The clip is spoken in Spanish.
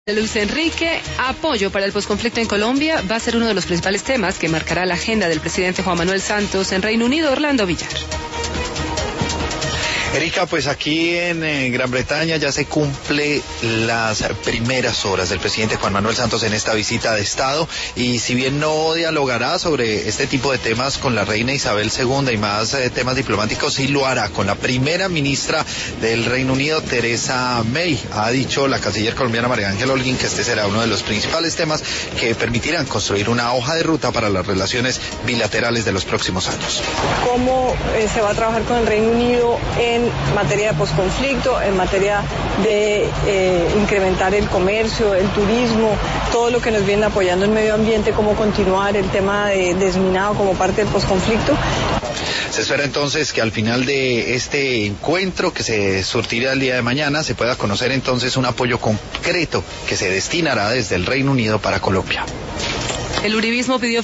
Luis Enrique, apoyo para el posconflicto en Colombia va a ser uno de los principales temas que marcará la agenda del presidente Juan Manuel Santos en Reino Unido. Orlando Villar. Erika, pues aquí en Gran Bretaña ya se cumple las primeras horas del presidente Juan Manuel Santos en esta visita de Estado, y si bien no dialogará sobre este tipo de temas con la reina Isabel II y más temas diplomáticos, sí lo hará con la primera ministra del Reino Unido, Theresa May. Ha dicho la canciller colombiana María Ángela Holguín que este será uno de los principales temas que permitirán construir una hoja de ruta para las relaciones bilaterales de los próximos años. ¿Cómo se va a trabajar con el Reino Unido en materia de posconflicto, en materia de incrementar el comercio, el turismo, todo lo que nos viene apoyando en medio ambiente, cómo continuar el tema de desminado como parte del posconflicto? Se espera entonces que al final de este encuentro, que se surtirá el día de mañana, se pueda conocer entonces un apoyo concreto que se destinará desde el Reino Unido para Colombia. El uribismo pidió